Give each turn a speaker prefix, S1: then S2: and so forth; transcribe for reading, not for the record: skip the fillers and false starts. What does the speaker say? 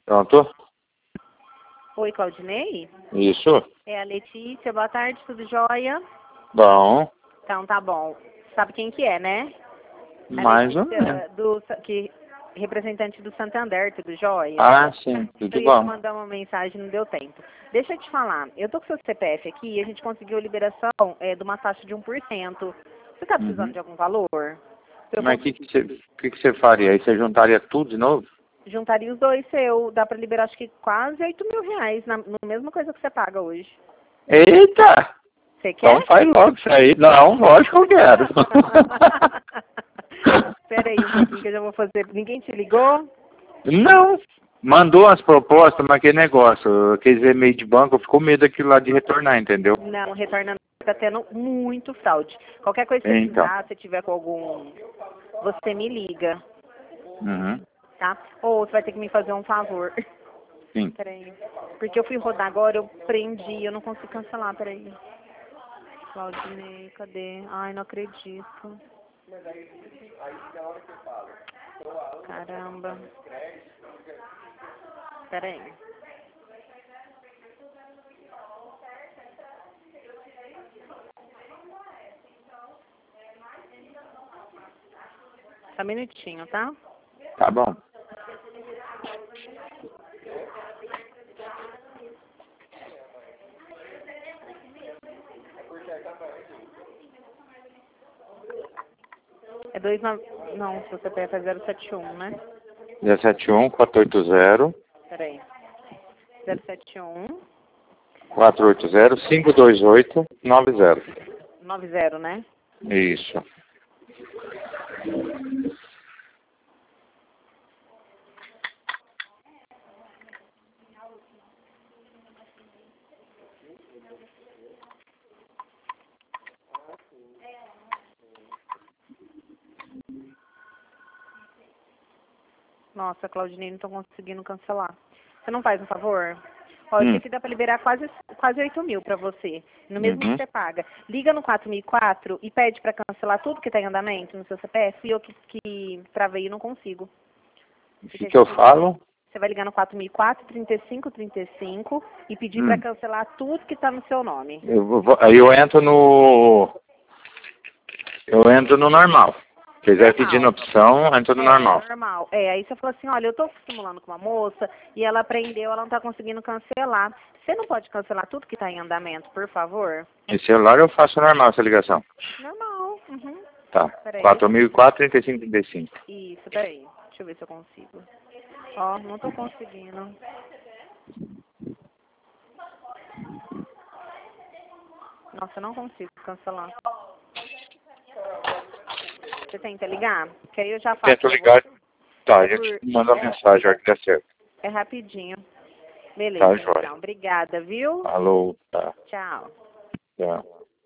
S1: Pronto?
S2: Oi, Claudinei?
S1: Isso.
S2: É a Letícia, boa tarde, tudo jóia?
S1: Bom.
S2: Então tá bom. Sabe quem que é, né? A
S1: Mais ou menos.
S2: Letícia, representante do Santander, tudo jóia?
S1: Ah, sim. Tudo
S2: Eu ia te
S1: bom.
S2: mandar uma mensagem, não deu tempo. Deixa eu te falar, eu tô com seu CPF aqui e a gente conseguiu a liberação de uma taxa de 1%. Você tá precisando de algum valor? Eu
S1: Mas o que você faria? Aí você juntaria tudo de novo?
S2: juntaria os dois seu, dá pra liberar acho que quase 8 mil reais, na mesma coisa que você paga hoje.
S1: Eita!
S2: Você quer?
S1: Então faz logo isso aí. Não, lógico que eu quero.
S2: Espera aí um pouquinho que eu já vou fazer. Ninguém te ligou?
S1: Não. Mandou as propostas, mas que negócio. Aqueles e-mail de banco, eu fico com medo daquilo lá de retornar, entendeu?
S2: Não, retornando, tá tendo muito fraude. Qualquer coisa que você
S1: Então.
S2: precisar, se tiver com algum, você me liga,
S1: Uhum.
S2: tá? Ou você vai ter que me fazer um favor.
S1: Sim.
S2: Peraí. Porque eu fui rodar agora, eu prendi, eu não consigo cancelar, peraí. Claudinei, cadê? Ai, não acredito. Caramba. Peraí. Só um minutinho, tá?
S1: Tá bom.
S2: É 29... Não, se você CPF é 071, né?
S1: 171-480.
S2: Peraí. 071
S1: 480-528-90.
S2: 90, né?
S1: Isso.
S2: Nossa, Claudinei, não tô conseguindo cancelar. Você não faz um favor? Ó, esse aqui dá pra liberar quase 8 mil pra você. No mesmo que você paga. Liga no 4004 e pede pra cancelar tudo que tá em andamento no seu CPF. E eu que travei e não consigo.
S1: O que eu falo?
S2: Você vai ligar no 4004 3535 e pedir pra cancelar tudo que tá no seu nome.
S1: Aí eu entro no... Eu entro no normal. Se quiser pedir na opção, entra no normal.
S2: Normal. Aí você falou assim, olha, eu tô simulando com uma moça e ela aprendeu, ela não tá conseguindo cancelar. Você não pode cancelar tudo que tá em andamento, por favor?
S1: Em celular eu faço normal essa ligação.
S2: Normal. Uhum.
S1: Tá.
S2: Peraí.
S1: 4004-3535.
S2: Isso, peraí. Deixa eu ver se eu consigo. Ó, não tô conseguindo. Nossa, eu não consigo cancelar. Você tenta ligar? Que aí eu já faço.
S1: Tento ligar. Tá, eu te mando a mensagem, a hora que der certo.
S2: É rapidinho. Beleza,
S1: Tá, joia.
S2: então. Obrigada, viu?
S1: Alô, tá.
S2: Tchau.
S1: Tchau.